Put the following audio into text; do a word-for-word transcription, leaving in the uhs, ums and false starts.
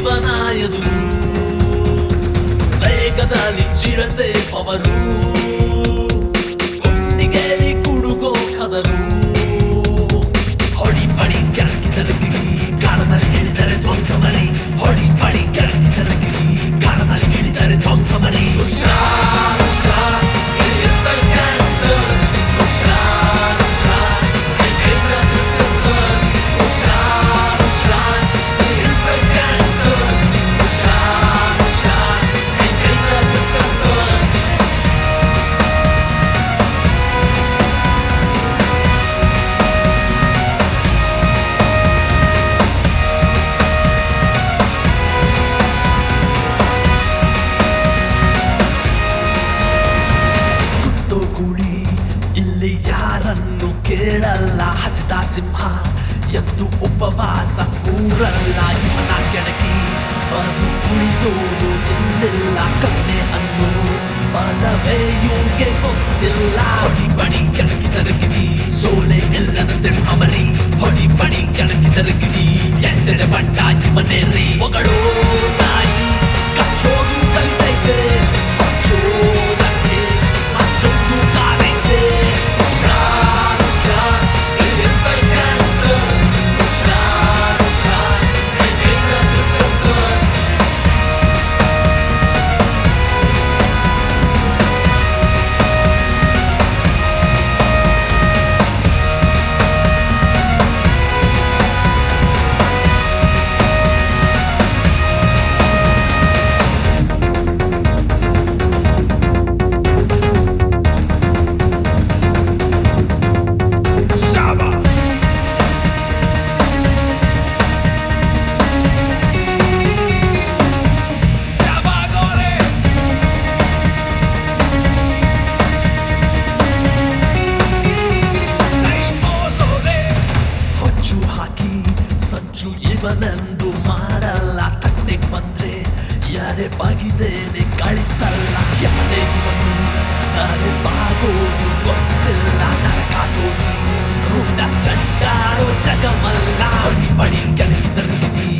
ಜೀವನ ಎದುರು ವೇಗದಲ್ಲಿ ಚಿರತೆ ಪವರು ಗುಂಡಿಗೆಲಿ ಕುಡುಗೋ ಕದರು ಹೊಡಿ ಬಡಿ ಕೆಳಗಿದರೆ ಗಿಡಿ ಕಾಲದಲ್ಲಿ ಇಳಿದರೆ ಧ್ವಂಸ ಮರಿ ಹೊಡಿ ಬಡಿ ಕೆಳಗಿದರೆ ಗಿಡಿ ಕಾಲದಲ್ಲಿ ಇಳಿದರೆ ಧ್ವಂಸ ಮರಿ ಹುಷಾರ್ ಹುಷಾರ್ is the cancer ಹುಷಾರ್ ಹುಷಾರ್ I hate the disconcert ಹುಷಾರ್ ಹುಷಾರ್ is the cancer ಹುಷಾರ್ ಹುಷಾರ್ I hate the disconcert ಗುಳಿ ಇಲ್ಲಿ ಯಾರನ್ನು ಕೇಳಲ್ಲ ಹಸಿದ ಸಿಂಹ ಎಂದು ಉಪವಾಸ ಕೂರಲ್ಲ ಇವನ ಕೆಣಕಿ ಬದು ಕುಳಿತೋದು ಇಲ್ಲಿಲ್ಲ ಕಣ್ಣೆ ಅನ್ನು ಪದವೇ ಇವ್ಗೆ ಗೊತ್ತಿಲ್ಲ ಹೊಡಿ ಬಡಿ ಕೆಣಕಿದರೆ ಗಿಡಿ ಸೋಲೆ ಇಲ್ಲದ ಸಿಂಹ ಮರಿ ಹೊಡಿ ಬಡಿ ಕೆಣಕಿದರೆ ಗಿಡಿ ಎಂದೆಡೆ ಬಂಡ ಇವನೇರಿ ಒಗಳೋ ನಾಯಿ ಕಚ್ಚೋದು ಕಲಿತೈತೆ ಕಚ್ಚೋದಕ್ಕೆ ಮಚ್ಚೊಂದು ಕಾಲೈತೆ ಹುಷಾರ್ ಹುಷಾರ್ is the cancer ಹುಷಾರ್ ಹುಷಾರ್ I hate the disconcert ಹೊಚ್ಚು ಹಾಕಿ ಸಂಚು ಇವನೆಂದು ಮಾಡಲ್ಲ ತಟ್ಟೆಗೆ ಬಂದ್ರೆ ಯಾರೇ ಬಾಗಿದೇನೆ ಕಳಿಸಲ್ಲ ಯಾರೇ ಇವನು ಯಾರೇ ಬಾಗೋದು ಗೊತ್ತಿಲ್ಲ ನರಕಾಗೋಗಿ ರುಂಡ ಚಂಡಾರೋ ಜಗಮಲ್ಲ ಹೊಡಿ ಬಡಿ ಕೆಣಕಿದರೆ ಗಿಡಿ